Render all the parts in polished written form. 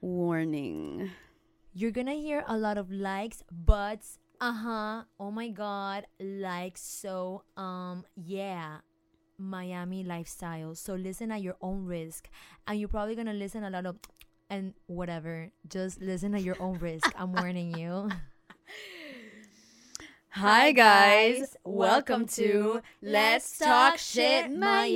Warning. You're gonna hear a lot of likes, buts, oh my god, like so, yeah, Miami lifestyle. So listen at your own risk. And you're probably gonna listen a lot of and whatever. Just listen at your own risk. I'm warning you. Hi guys, welcome to Let's Talk Shit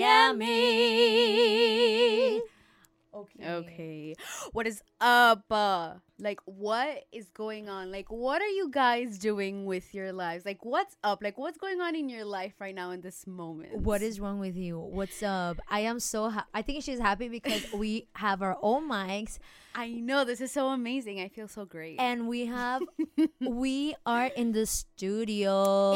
Miami. Okay. What is up? Like, what is going on? Like, what are you guys doing with your lives? Like, what's up? Like, what's going on in your life right now in this moment? What is wrong with you? What's up? I am so I think she's happy because we have our own mics. I know, this is so amazing. I feel so great. And we are in the studio.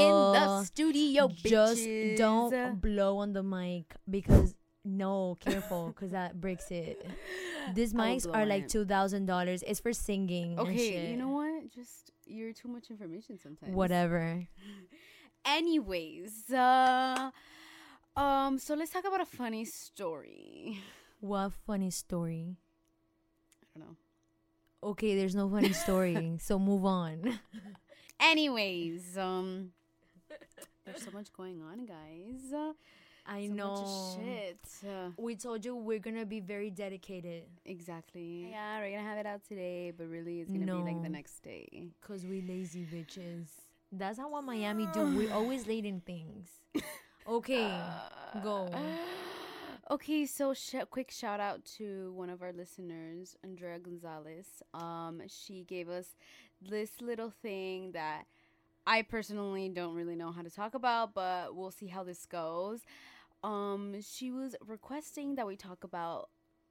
Just bitches. don't blow on the mic because no, careful, because that breaks it. These mics are like $2,000. It's for singing. Okay, and shit. you know what? Just, you're too much information sometimes. Whatever. Anyways, so let's talk about a funny story. What funny story? I don't know. Okay, there's no funny story, so move on. Anyways, there's so much going on, guys. I so know. Much shit. We told you we're gonna be very dedicated. Exactly. Yeah, we're gonna have it out today, but really it's gonna be like the next day. Cause we lazy bitches. That's how what Miami do. We always late in things. Okay, go. Okay, so quick shout out to one of our listeners, Andrea Gonzalez. She gave us this little thing that I personally don't really know how to talk about, but we'll see how this goes. She was requesting that we talk about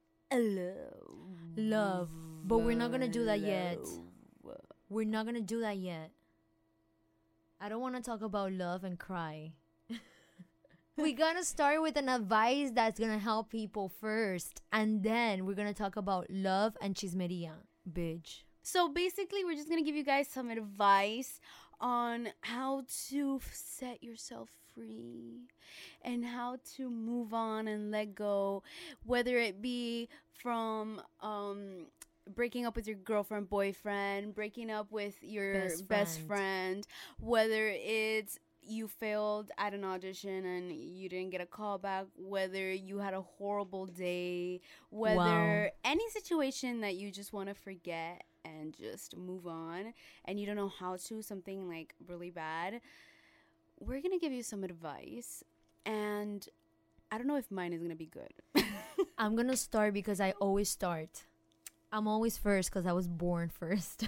love, but we're not gonna do that yet. We're not gonna do that yet. I don't want to talk about love and cry. We're gonna start with an advice that's gonna help people first, and then we're gonna talk about love and chismeria, bitch. So basically, we're just gonna give you guys some advice on how to set yourself free and how to move on and let go, whether it be from breaking up with your girlfriend, boyfriend, breaking up with your best friend, whether it's you failed at an audition and you didn't get a call back, whether you had a horrible day, whether any situation that you just want to forget and just move on and you don't know how to, something like really bad, we're gonna give you some advice, and I don't know if mine is gonna be good. I'm gonna start because I always start. I'm always first because I was born first.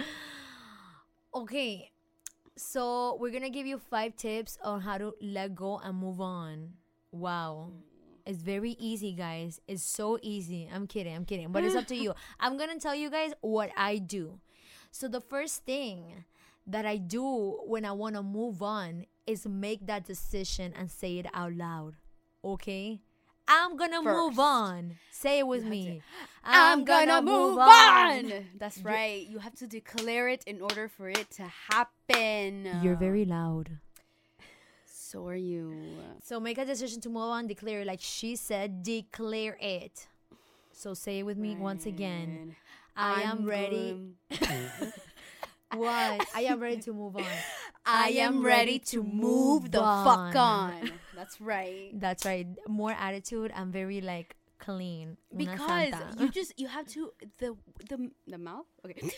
Okay, so we're gonna give you 5 tips on how to let go and move on. Wow. It's very easy, guys. It's so easy. I'm kidding. But it's up to you. I'm going to tell you guys what I do. So the first thing that I do when I want to move on is make that decision and say it out loud. Okay? I'm going to move on. Say it with me. I'm going to move on. That's right. You have to declare it in order for it to happen. You're very loud. So are you. So make a decision to move on, declare it. Like she said, declare it. So say it with me once again. I am ready. What? I am ready to move on. I am ready to move the fuck on. That's right. That's right. More attitude. I'm very like clean. Because you have to the mouth. Okay.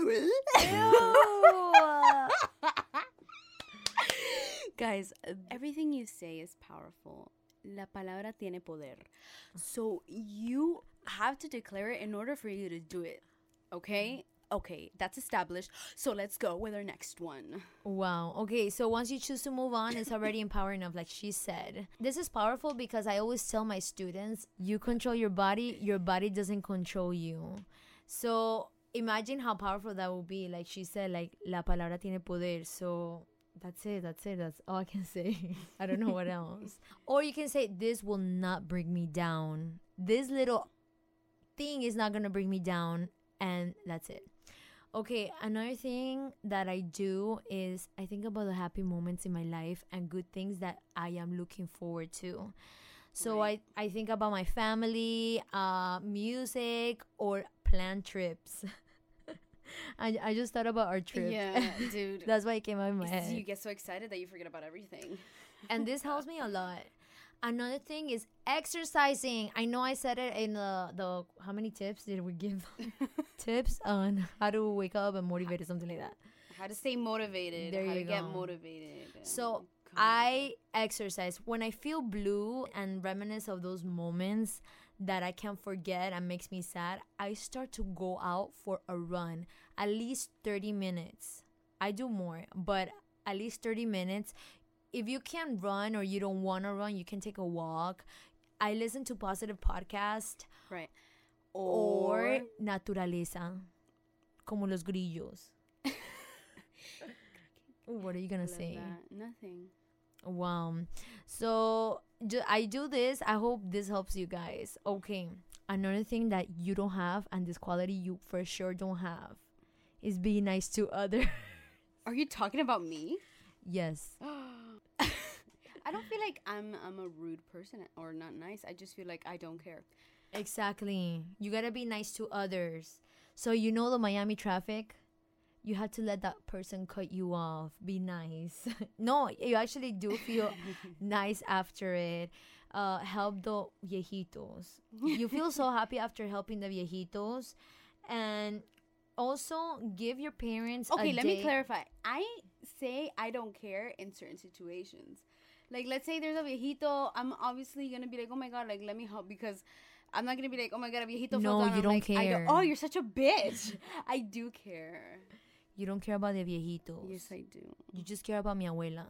Guys, everything you say is powerful. La palabra tiene poder. So you have to declare it in order for you to do it. Okay? Okay, that's established. So let's go with our next one. Wow. Okay, so once you choose to move on, it's already empowering enough, like she said. This is powerful because I always tell my students, you control your body doesn't control you. So imagine how powerful that will be. Like she said, like, la palabra tiene poder. So that's it. That's all I can say. I don't know what else. Or you can say, this will not bring me down. This little thing is not going to bring me down. And that's it. Okay, another thing that I do is I think about the happy moments in my life and good things that I am looking forward to. So right. I think about my family, music, or plan trips. I just thought about our trip. Yeah, dude. That's why it came out in my head. You get so excited that you forget about everything. And this helps me a lot. Another thing is exercising. I know I said it in the how many tips did we give? Tips on how to wake up and motivate or something like that. How to stay motivated. There how you to get go. motivated. So I exercise. When I feel blue and reminisce of those moments that I can't forget and makes me sad, I start to go out for a run. At least 30 minutes. I do more, but at least 30 minutes. If you can't run or you don't want to run, you can take a walk. I listen to positive podcast. Right. Or naturaleza. Como los grillos. What are you going to say? Nothing. Wow. So I do this. I hope this helps you guys. Okay. Another thing that you don't have, and this quality you for sure don't have, is being nice to others. Are you talking about me? Yes. I don't feel like I'm a rude person or not nice. I just feel like I don't care. Exactly. You gotta be nice to others. So you know the Miami traffic? You had to let that person cut you off. Be nice. No, you actually do feel nice after it. Help the viejitos. You feel so happy after helping the viejitos. And also give your parents Okay, let me clarify. I say I don't care in certain situations. Like, let's say there's a viejito. I'm obviously going to be like, oh, my God, like, let me help. Because I'm not going to be like, oh, my God, a viejito fell down. No, you don't like, care. Oh, you're such a bitch. I do care. You don't care about the viejitos. Yes, I do. You just care about mi abuela.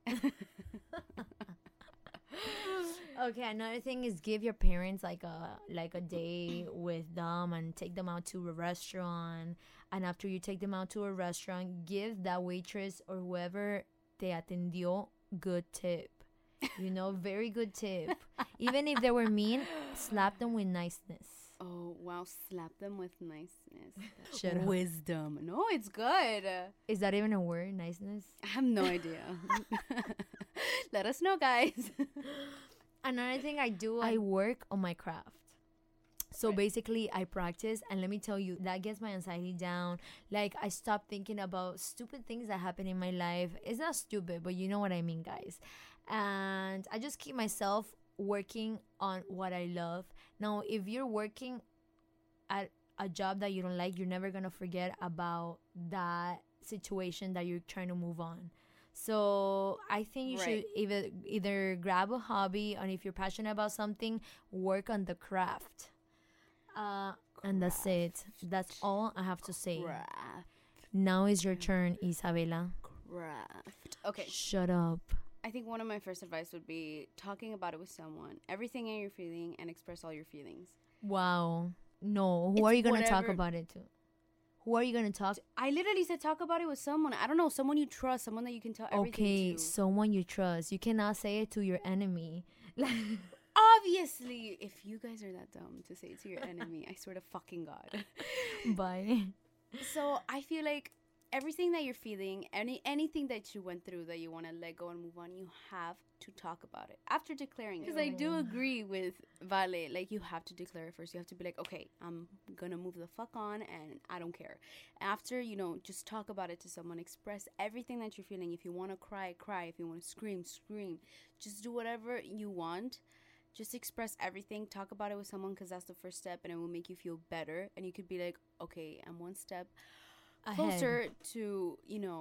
Okay, another thing is give your parents like a day with them and take them out to a restaurant. And after you take them out to a restaurant, give that waitress or whoever te atendió good tip. You know, very good tip. Even if they were mean, slap them with niceness. Oh, wow. Slap them with niceness. Shut up. Wisdom. No, it's good. Is that even a word, niceness? I have no idea. Let us know, guys. Another thing I do, I work on my craft. So basically, I practice, and let me tell you, that gets my anxiety down. Like, I stop thinking about stupid things that happen in my life. It's not stupid, but you know what I mean, guys. And I just keep myself working on what I love. Now, if you're working at a job that you don't like, you're never going to forget about that situation that you're trying to move on. So I think you should either grab a hobby, and if you're passionate about something, work on the craft. And that's it. That's all I have to say. Craft. Now is your turn, Isabela. Craft. Okay. Shut up. I think one of my first advice would be talking about it with someone. Everything you're feeling, and express all your feelings. Wow. No. Who are you going to talk about it to? Who are you going to talk? I literally said talk about it with someone. I don't know. Someone you trust. Someone that you can tell everything to. Okay. Someone you trust. You cannot say it to your enemy. Obviously, if you guys are that dumb to say it to your enemy, I swear to fucking God. Bye. So I feel like everything that you're feeling, anything that you went through that you want to let go and move on, you have to talk about it after declaring it. Because I do agree with Vale. Like, you have to declare it first. You have to be like, okay, I'm going to move the fuck on and I don't care. After, just talk about it to someone. Express everything that you're feeling. If you want to cry, cry. If you want to scream, scream. Just do whatever you want. Just express everything. Talk about it with someone, because that's the first step, and it will make you feel better. And you could be like, okay, I'm one step closer to,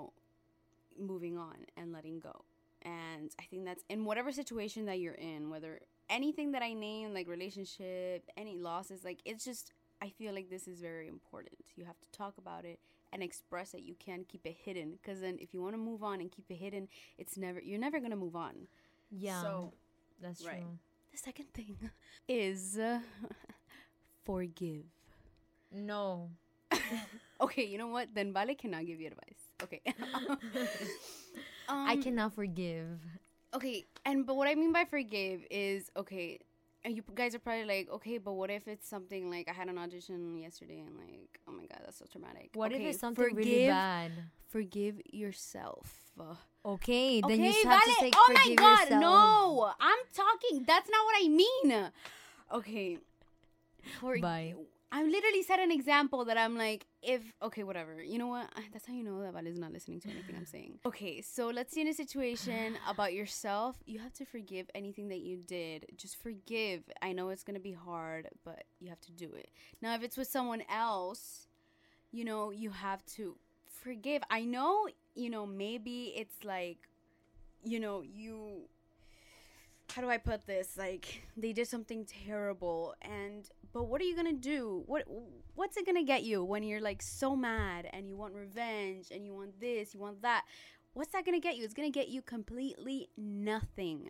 moving on and letting go. And I think that's in whatever situation that you're in, whether anything that I name, like relationship, any losses, like, it's just, I feel like this is very important. You have to talk about it and express it. You can't keep it hidden, because then if you want to move on and keep it hidden, you're never going to move on. Yeah, so, that's true. The second thing is forgive. No. Okay, you know what? Then Vale cannot give you advice. Okay. I cannot forgive. Okay, but what I mean by forgive is, okay, and you guys are probably like, okay, but what if it's something like I had an audition yesterday and like, oh my God, that's so traumatic. What if it's something really bad? Forgive yourself. Okay, then okay, you have to say oh forgive my God, yourself. no, I'm talking. That's not what I mean. Okay. Bye. I literally set an example that I'm like, okay, whatever. You know what? That's how you know that Vale's not listening to anything I'm saying. Okay, so let's say in a situation about yourself, you have to forgive anything that you did. Just forgive. I know it's going to be hard, but you have to do it. Now, if it's with someone else, you know, you have to forgive. I know, you know, maybe it's like, you know, how do I put this? Like, they did something terrible, but what are you gonna do? What's it gonna get you when you're like so mad and you want revenge and you want this, you want that? What's that gonna get you? It's gonna get you completely nothing.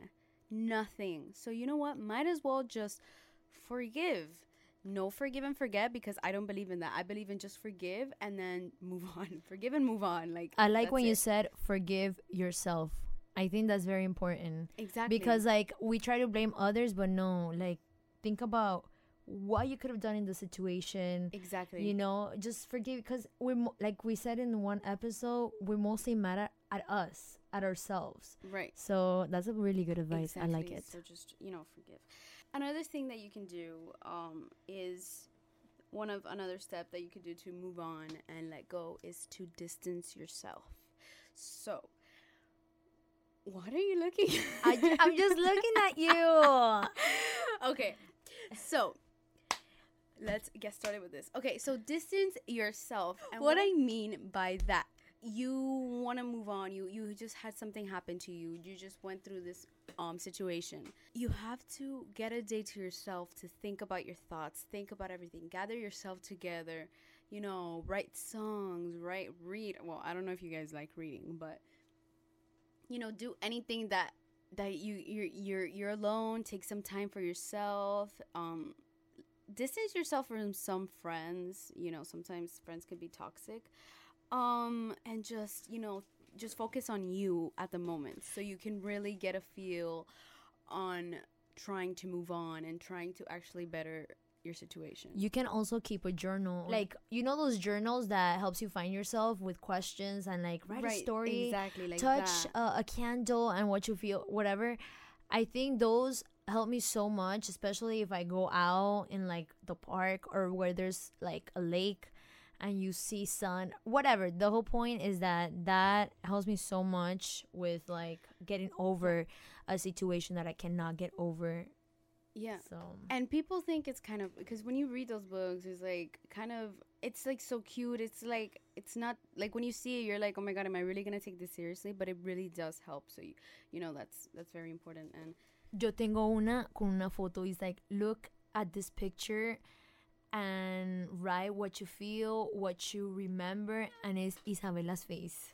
So you know what? Might as well just forgive. No forgive and forget, because I don't believe in that. I believe in just forgive and then move on. Forgive and move on. Like, I like when you said forgive yourself. I think that's very important. Exactly. Because, like, we try to blame others, but no, like, think about what you could have done in the situation. Exactly. You know, just forgive, because like we said in one episode, we're mostly mad at us, at ourselves. Right. So that's a really good advice. Exactly. I like it. So just, you know, forgive. Another thing that you can do is another step that you could do to move on and let go is to distance yourself. So, what are you looking at? I'm just looking at you. Okay, so let's get started with this. Okay, so distance yourself. And what I mean by that, you want to move on. You just had something happen to you. You just went through this situation. You have to get a day to yourself to think about your thoughts, think about everything, gather yourself together, you know, write songs, read. Well, I don't know if you guys like reading, but you know, do anything that you're alone. Take some time for yourself. Distance yourself from some friends. You know, sometimes friends can be toxic. And just, you know, just focus on you at the moment, so you can really get a feel on trying to move on and trying to actually better your situation. You can also keep a journal, like, you know, those journals that helps you find yourself with questions and like write a story, exactly, like touch a candle and what you feel, whatever. I think those help me so much, especially if I go out in like the park or where there's like a lake and you see sun, whatever. The whole point is that helps me so much with like getting over a situation that I cannot get over. Yeah. So, and people think it's kind of, because when you read those books, it's like kind of, it's like so cute. It's like, it's not like when you see it, you're like, oh my God, am I really gonna take this seriously? But it really does help. So you know, that's very important. And yo tengo una con una foto. It's like, look at this picture and write what you feel, what you remember, and it's Isabella's face.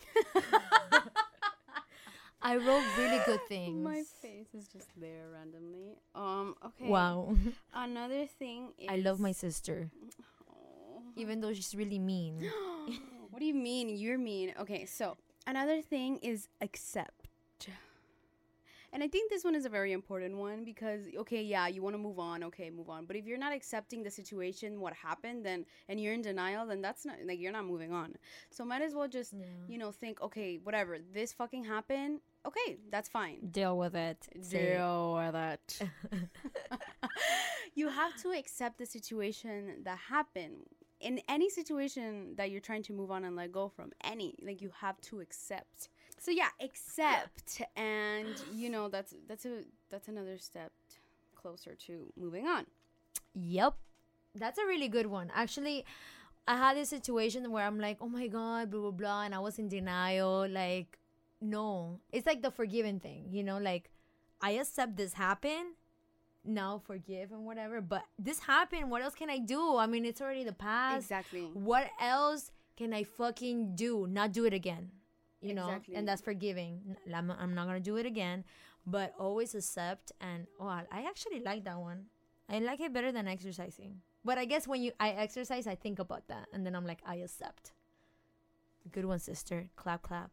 I wrote really good things. My face is just there randomly. Okay. Wow. Another thing is, I love my sister. Even though she's really mean. What do you mean? You're mean. Okay, so another thing is accept. And I think this one is a very important one because, okay, yeah, you want to move on. Okay, move on. But if you're not accepting the situation, what happened, then, and you're in denial, then that's not, like, you're not moving on. So might as well just, you know, think, okay, whatever, this fucking happened. Okay, that's fine. Deal with it. Deal with it. You have to accept the situation that happened. In any situation that you're trying to move on and let go from, you have to accept. So yeah, accept, and you know that's another step closer to moving on. Yep, that's a really good one. Actually, I had this situation where I'm like, oh my God, blah blah blah, and I was in denial. Like, no, it's like the forgiving thing, you know, like I accept this happened, now forgive and whatever. But this happened. What else can I do? I mean, it's already the past. Exactly. What else can I fucking do? Not do it again. You know, and that's forgiving. I'm not gonna do it again, but always accept. And I actually like that one. I like it better than exercising. But I guess when I exercise, I think about that, and then I'm like, I accept. Good one, sister. Clap, clap.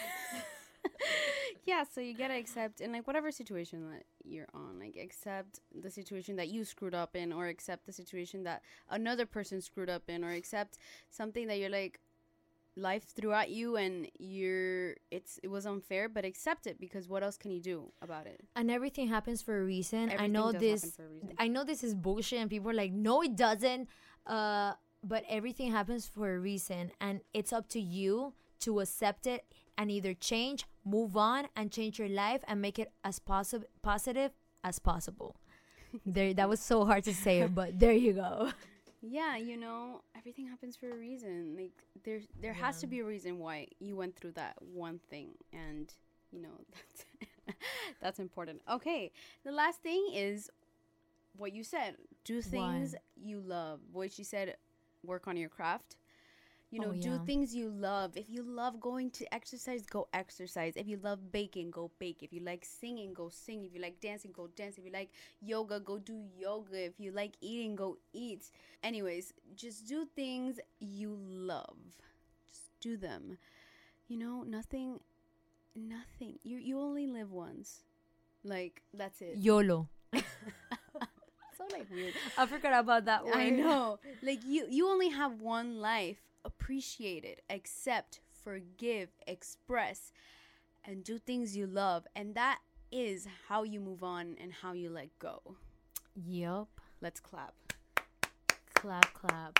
Yeah, so you gotta accept in like whatever situation that you're on, like accept the situation that you screwed up in, or accept the situation that another person screwed up in, or accept something that you're like, life threw at you and it was unfair, but accept it, because what else can you do about it? And everything happens for a reason. I know this is bullshit and people are like, no it doesn't. But everything happens for a reason, and it's up to you to accept it and either change, move on, and change your life and make it as positive as possible. There, that was so hard to say, but there you go. Yeah, you know, everything happens for a reason. Like there has to be a reason why you went through that one thing, and you know that's important. Okay, the last thing is what you said. Do things you love. What she said, work on your craft. You know, do things you love. If you love going to exercise, go exercise. If you love baking, go bake. If you like singing, go sing. If you like dancing, go dance. If you like yoga, go do yoga. If you like eating, go eat. Anyways, just do things you love. Just do them. You know, nothing. You only live once. Like, that's it. YOLO. So like weird. I forgot about that word. I know. Like you only have one life. Appreciate it, accept, forgive, express, and do things you love. And that is how you move on and how you let go. Yup. Let's clap. Clap, clap.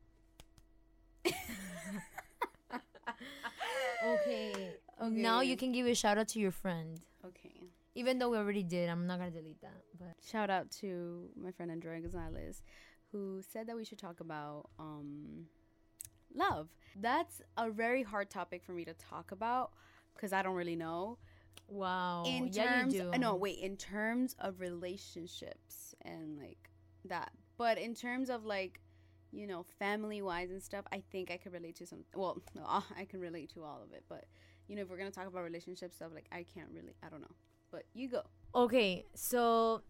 Okay. Now you can give a shout out to your friend. Okay. Even though we already did, I'm not gonna delete that. But shout out to my friend Andrea Gonzalez, who said that we should talk about love. That's a very hard topic for me to talk about because I don't really know. Wow. In terms, in terms of relationships and like that. But in terms of like, you know, family wise and stuff, I think I could relate to some. Well, no, I can relate to all of it. But you know, if we're gonna talk about relationship stuff, like I can't really. I don't know. But you go. Okay, so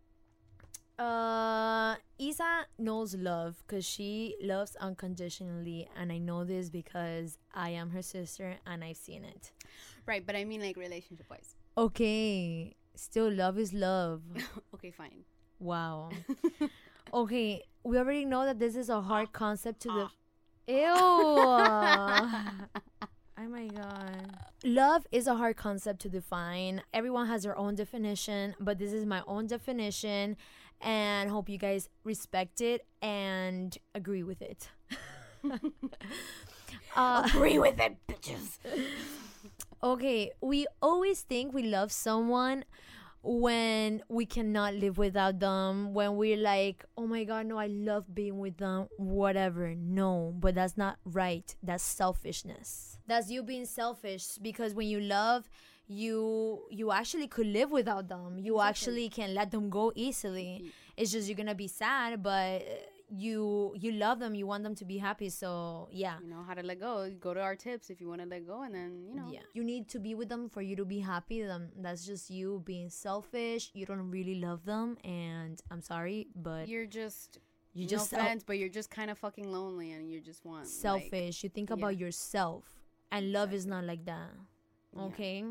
Isa knows love because she loves unconditionally, and I know this because I am her sister and I've seen it. Right, but I mean like relationship wise. Okay, still love is love. Okay, fine. Wow. Okay, we already know that this is a hard concept to the... Ew. Oh my god. Love is a hard concept to define. Everyone has their own definition, but this is my own definition, and hope you guys respect it and agree with it. Agree with it, bitches. Okay, we always think we love someone when we cannot live without them, when we're like, oh my god, no, I love being with them, whatever. No, but that's not right. That's selfishness. That's you being selfish, because when you love, you actually could live without them. You actually can let them go easily. It's just you're gonna be sad, but you love them, you want them to be happy. So yeah, you know how to let go. Go to our tips if you want to let go, and then you need to be with them for you to be happy. That's just you being selfish. You don't really love them, and I'm sorry, but you're just offense, but you're just kind of fucking lonely, and you just want selfish. You think about yourself, and love is not like that. Okay.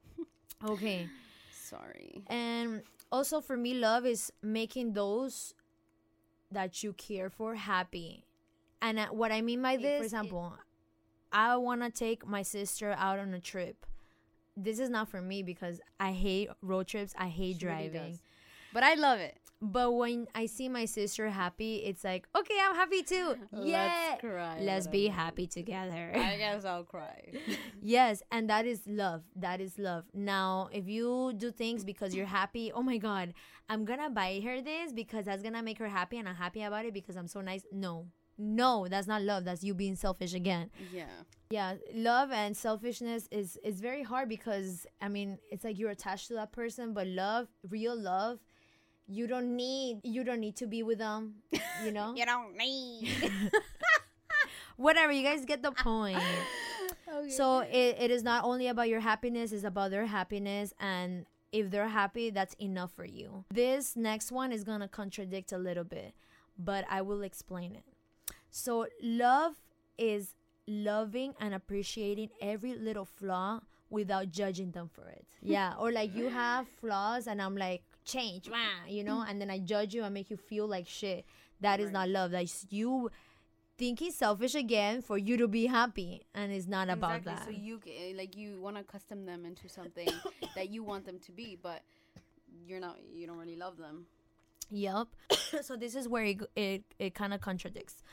Okay. Sorry. And also for me, love is making those that you care for happy. And what I mean by this, for example, I want to take my sister out on a trip. This is not for me because I hate road trips. I hate driving. Really, but I love it. But when I see my sister happy, it's like, okay, I'm happy too. Yeah. Let's cry. Let's be happy together. I guess I'll cry. Yes, and that is love. That is love. Now, if you do things because you're happy, oh my God, I'm going to buy her this because that's going to make her happy and I'm happy about it because I'm so nice. No, that's not love. That's you being selfish again. Yeah, love and selfishness is very hard because, I mean, it's like you're attached to that person, but love, real love, you don't need to be with them, you know? You don't need. Whatever, you guys get the point. Okay. So it is not only about your happiness, it's about their happiness, and if they're happy, that's enough for you. This next one is gonna contradict a little bit, but I will explain it. So love is loving and appreciating every little flaw without judging them for it. Yeah, or like you have flaws and I'm like, change, you know, and then I judge you and make you feel like shit. That is not love. That's you thinking selfish again for you to be happy, and it's not about that. So you want to custom them into something that you want them to be, but you don't really love them. Yep. So this is where it kind of contradicts.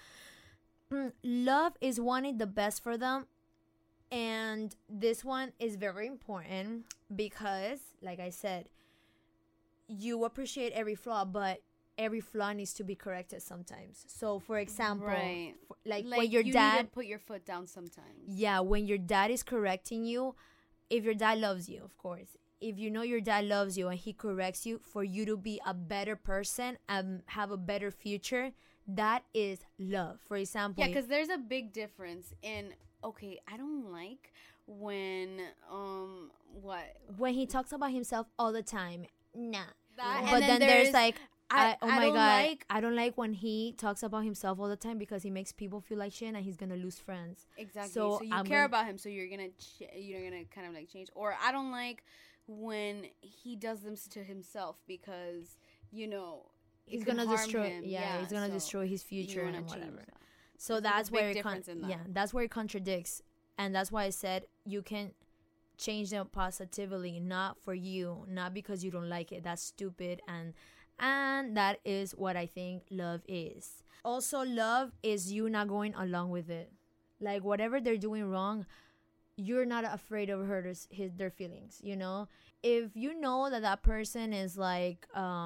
Love is wanting the best for them. And this one is very important because, like I said, you appreciate every flaw, but every flaw needs to be corrected sometimes. So, for example, Right. like Like when your you dad, need to put your foot down sometimes. yeah, when your dad is correcting you, if your dad loves you, of course, if you know your dad loves you and he corrects you for you to be a better person and have a better future, that is love. For example, Yeah, because there's a big difference in, okay, I don't like when what when he talks about himself all the time, nah. that, But then there's like, oh my don't god, like, I don't like when he talks about himself all the time because he makes people feel like shit and he's gonna lose friends. exactly. So So you I'm care gonna- about him, so you're gonna kind of like change. Or I don't like when he does this to himself because it He's can gonna harm destroy. him. Yeah, he's gonna so destroy his you future wanna and change whatever. that. So There's a that's big where difference in that. yeah, that's where it contradicts, and that's why I said you can change them positively, not for you, not because you don't like it. That's stupid, and that is what I think love is. Also, love is you not going along with it, like whatever they're doing wrong, you're not afraid of their feelings. If you know that person is like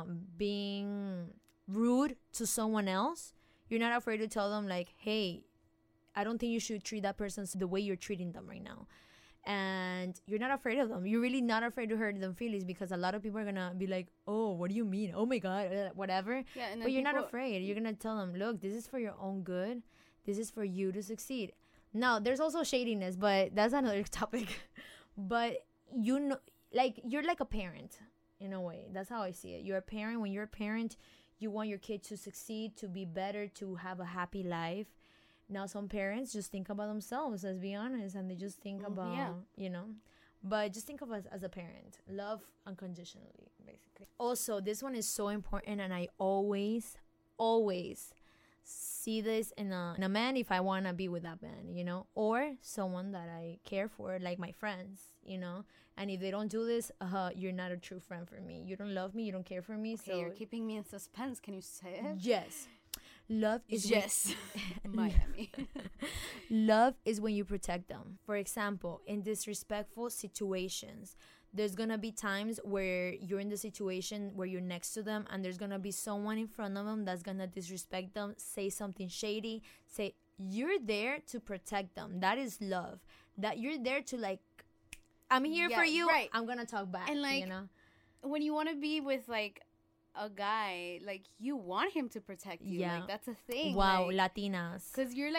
being rude to someone else, you're not afraid to tell them like, hey, I don't think you should treat that person the way you're treating them right now. And you're not afraid of them. You're really not afraid to hurt them feelings, because a lot of people are gonna be like, oh, what do you mean? Oh my god, whatever. Yeah, and then But you're not afraid. You're gonna tell them, look, this is for your own good. This is for you to succeed. Now, there's also shadiness, but that's another topic. But like, you're like a parent in a way. That's how I see it. You're a parent. When you're a parent, you want your kid to succeed, to be better, to have a happy life. Now, some parents just think about themselves, let's be honest, and they just think about, but just think of us as a parent. Love unconditionally, basically. Also, this one is so important, and I always see this in a man if I want to be with that man, or someone that I care for, like my friends, and if they don't do this, you're not a true friend for me. You don't love me, you don't care for me. Okay, So you're keeping me in suspense. Can you say it? yes, love is yes. Miami. love is when you protect them. For example, in disrespectful situations, there's gonna be times where you're in the situation where you're next to them, and there's gonna be someone in front of them that's gonna disrespect them, say something shady. You're there to protect them. That is love. That you're there to, like, I'm here for you. Right. I'm gonna talk back. And like, when you want to be with like a guy, like, you want him to protect you. Yeah. Like, that's a thing. Wow, like, Latinas. because you're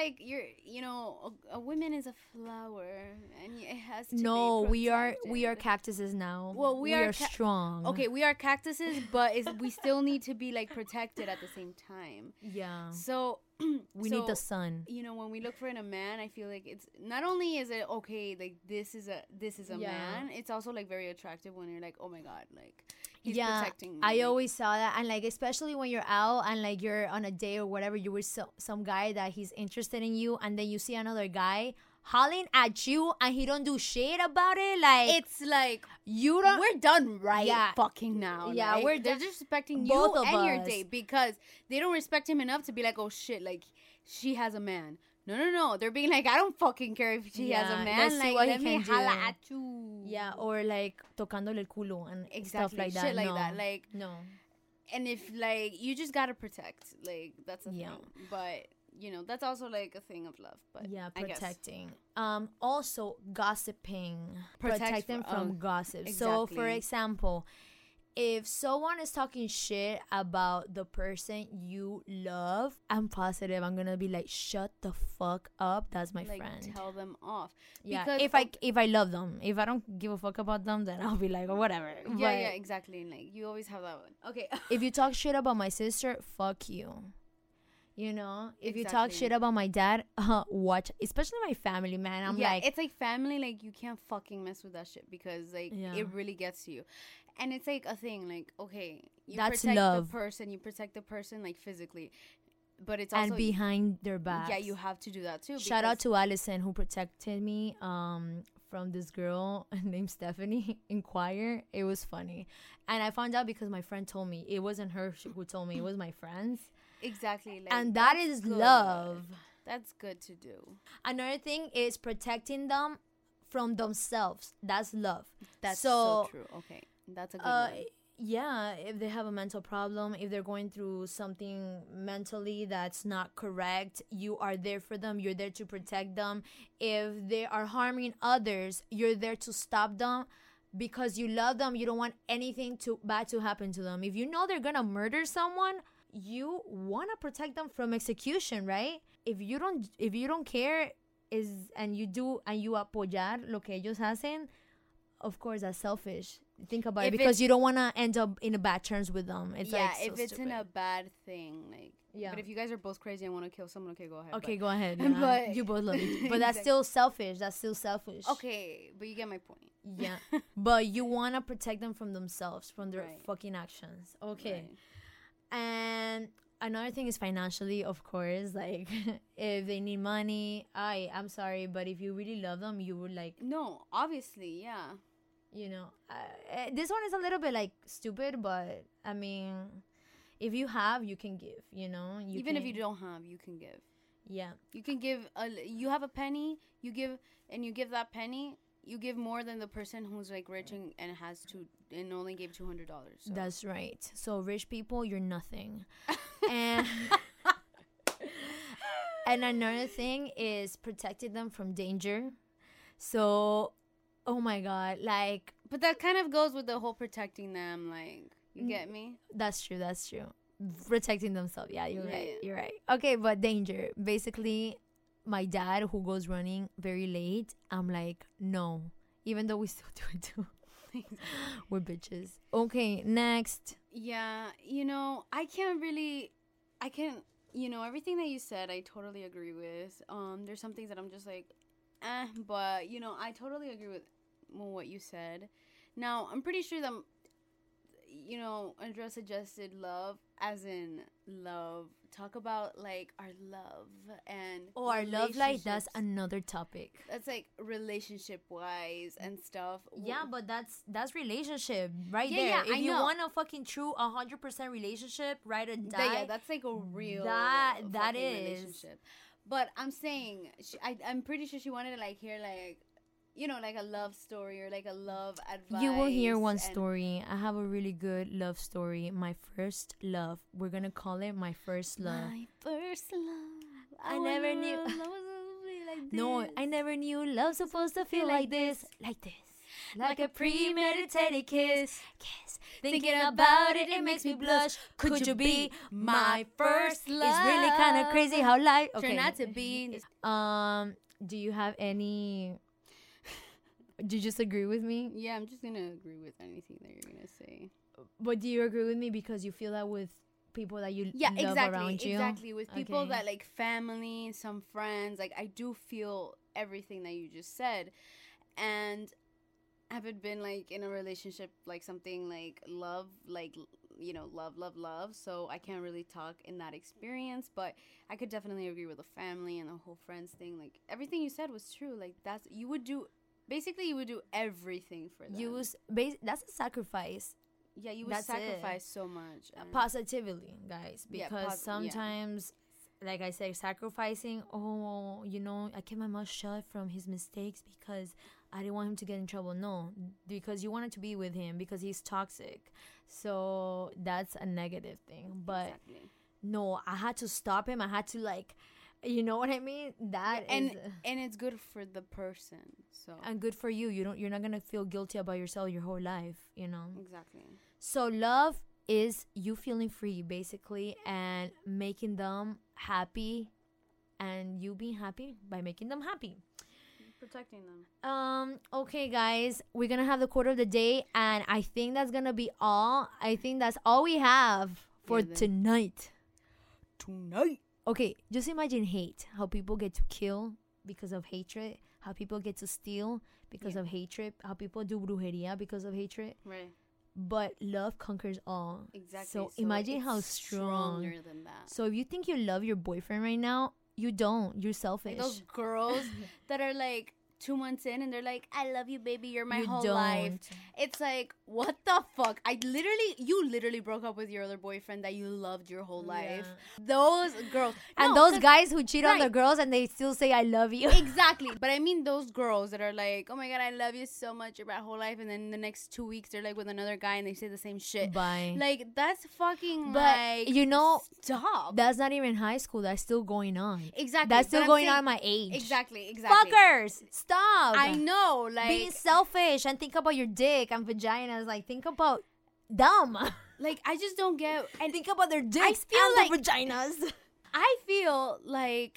a woman is a flower, and it has to No, be we are protected. cactuses now. Well, we are strong. Okay, we are cactuses, but we still need to be like protected at the same time. Yeah. So We need the sun. When we look for in a man, I feel like it's not only is it okay, like this is a Yeah. man, it's also like very attractive when you're like, oh my god, like he's Yeah, protecting me. I like, always saw that, and like, especially when you're out and like you're on a date or whatever, you with some guy that he's interested in you, and then you see another guy hollering at you and he don't do shit about it. Like, it's like you don't. we're done right Yeah. fucking now. Yeah, like, we're they're done- disrespecting both you of and your us. date because they don't respect him enough to be like, oh shit, like she has a man. No. They're being like, I don't fucking care if she has Yeah, a man. let's see Like, what he let me can do. holla at you. Yeah, or like tocándole el culo and Exactly. stuff like that. Shit like No. that. Like, No. and if like you just gotta protect, like that's a Yeah. thing. But that's also like a thing of love. But Yeah, I guess. protecting. Also gossiping. Protect Protect them from gossip. So, for exactly. example, if someone is talking shit about the person you love, I'm positive I'm gonna be like, shut the fuck up. That's my like friend. tell them off. Yeah, Because if I love them. If I don't give a fuck about them, then I'll be like, oh, whatever. yeah, exactly. And, like, you always have that one. Okay. If you talk shit about my sister, fuck you. If you talk Exactly. shit about my dad, watch, especially my family, man. I'm like, it's like family. Like, you can't fucking mess with that shit because like Yeah. it really gets to you. And it's like a thing. Like, okay, you That's protect love. the person. You protect the person like physically, but it's also and behind their back. yeah, you have to do that too. Shout out because- to Allison who protected me from this girl named Stephanie in choir. It was funny. And I found out because my friend told me. It wasn't her who told me. It was my friends. Exactly. Like, And that is good. love. That's good to do. Another thing is protecting them from themselves. That's love. That's so true. Okay. That's a good one. Yeah, if they have a mental problem, if they're going through something mentally that's not correct, you are there for them. You're there to protect them. If they are harming others, you're there to stop them because you love them. You don't want anything bad to happen to them. If you know they're gonna murder someone, you want to protect them from execution, right? If you don't care and you apoyar lo que ellos hacen, of course that's selfish. Think about it, because you don't want to end up in a bad terms with them. It's like so if it's stupid. in a bad thing, like, yeah. But if you guys are both crazy and want to kill someone, okay, go ahead. Okay, go ahead. But you both love it, but that's still selfish. Okay, but you get my point. Yeah, but you want to protect them from themselves, from their Right. fucking actions. Okay, Right. and another thing is financially, of course. Like, if they need money, I'm sorry, but if you really love them, you would like. No, obviously, yeah. You know, this one is a little bit like stupid, but I mean, if you have, you can give. You know, Even if you don't have, you can give. Yeah, You can give. You have a penny. You give, and you give that penny. You give more than the person who's like rich and has to and only gave $200. So. that's right. So rich people, you're nothing. And and another thing is protecting them from danger. So, oh my God, like, But that kind of goes with the whole protecting them. Like, you get me? that's true. Protecting themselves. Yeah, you're Yeah, right. yeah. You're right. Okay, but danger. Basically, my dad who goes running very late, I'm like, no. Even though we still do it too. We're bitches. Okay, next. Yeah, everything that you said, I totally agree with. There's some things that I'm just like, but, I totally agree with what you said. Now, I'm pretty sure that, Andrea suggested love, as in love. Talk about, like, our love and Our love life, that's relationships. another topic. That's, like, relationship-wise and stuff. Yeah, but that's relationship right Yeah, there. yeah, If I you know. want a fucking true 100% relationship, ride or die. Yeah, that's, like, a real That fucking is. relationship. But I'm saying, I'm pretty sure she wanted to, like, hear, like, like a love story or, like, a love advice. You will hear one and- story. I have a really good love story. My first love. We're gonna call it my first love. My first love. I never knew- No, I never knew love supposed to feel like this. Like this. Like a premeditated kiss. Thinking about it, it makes me blush. Could you be my first love? It's really kind of crazy how life. Turn out to be. Do you have any? Do you just agree with me? Yeah, I'm just gonna agree with anything that you're gonna say. But do you agree with me because you feel that with people that you love around you? Exactly. With people Okay. that, like, family, some friends, like, I do feel everything that you just said. And haven't been, like, in a relationship, like, something like love, like, love. So I can't really talk in that experience, but I could definitely agree with the family and the whole friends thing. Like, everything you said was true. Like, you would do everything for them. That's a sacrifice. Yeah, you would That's sacrifice so much. and- Positively, guys, Yeah, because yeah. sometimes, like I said, sacrificing. I kept my mouth shut from his mistakes because I didn't want him to get in trouble. No, because you wanted to be with him because he's toxic. So that's a negative thing. But Exactly. no, I had to stop him. I had to, like, you know what I mean? That and is and it's good for the person. So and good for you. You're not gonna feel guilty about yourself your whole life. exactly. So love is you feeling free, basically, and making them happy, and you being happy by making them happy. Protecting them. Okay, guys, we're gonna have the quote of the day, and I think that's gonna be all. I think that's all we have for Yeah, then. tonight. Tonight. Okay, just imagine hate. How people get to kill because of hatred. How people get to steal because Yeah. of hatred. How people do brujeria because of hatred. Right. But love conquers all. Exactly. So imagine it's how strong. stronger than that. So if you think you love your boyfriend right now, you don't. You're selfish. Like those girls that are like 2 months in and they're like, I love you, baby, you're my You whole don't. life. It's like, what the fuck? You literally broke up with your other boyfriend that you loved your whole life. Those girls. And No, those guys who cheat on right. the girls and they still say I love you. Exactly. But I mean those girls that are like, oh my God, I love you so much, you're my whole life. And then the next 2 weeks, they're like with another guy and they say the same shit. Bye. Like, that's fucking, But, like, you know, stop. That's not even high school. That's still going on. Exactly. That's But still I'm going saying- on at my age. Exactly. Fuckers, stop. I know. Like, Being selfish and think about your dick and vaginas. Like, think about them. like, I just don't get. And think about their dicks feel and like- their vaginas. I feel like,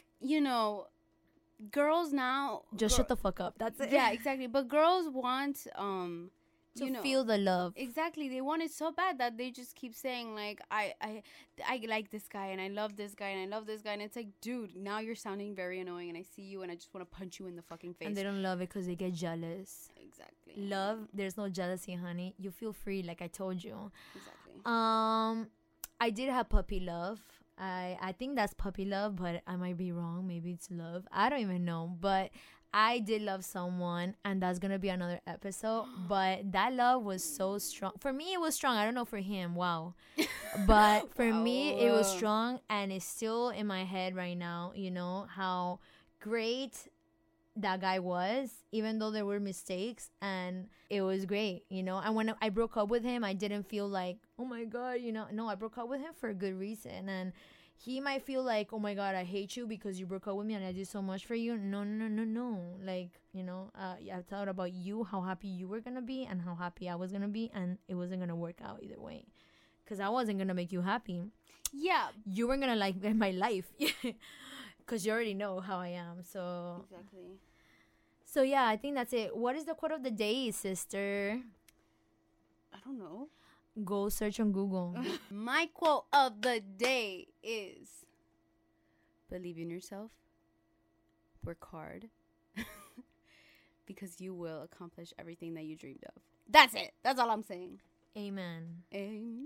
girls now. Just shut the fuck up. That's it. Yeah, exactly. But girls want, to feel the love. Exactly. They want it so bad that they just keep saying, like, I like this guy and I love this guy and I love this guy. And it's like, dude, now you're sounding very annoying and I see you and I just want to punch you in the fucking face. And they don't love it because they get jealous. Exactly. Love, there's no jealousy, honey. You feel free, like I told you. Exactly. I did have puppy love. I think that's puppy love, but I might be wrong. Maybe it's love. I don't even know. But I did love someone, and that's gonna be another episode. But that love was so strong. For me, it was strong. I don't know for him. Wow. But for me, it was strong, and it's still in my head right now. You know how great that guy was, even though there were mistakes, and it was great, and when I broke up with him, I didn't feel like, oh my God, no, I broke up with him for a good reason. And he might feel like, oh my God, I hate you because you broke up with me and I did so much for you. No, like, I thought about you, how happy you were gonna be and how happy I was gonna be, and it wasn't gonna work out either way because I wasn't gonna make you happy. Yeah. You weren't gonna like my life because you already know how I am. So Exactly. So yeah, I think that's it. What is the quote of the day, sister? I don't know. Go search on Google. My quote of the day is, believe in yourself, work hard, because you will accomplish everything that you dreamed of. That's it. That's all I'm saying. Amen. Amen.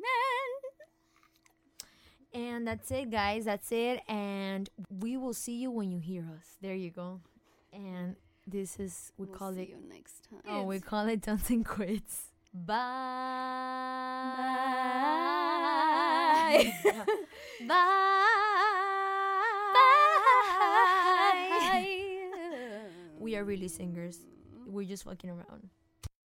And that's it, guys. That's it. And we will see you when you hear us. There you go. And this is, we'll call see it. you next time. Oh, we call it Dancing Quits. Bye. Bye. Bye. We are really singers. We're just fucking around.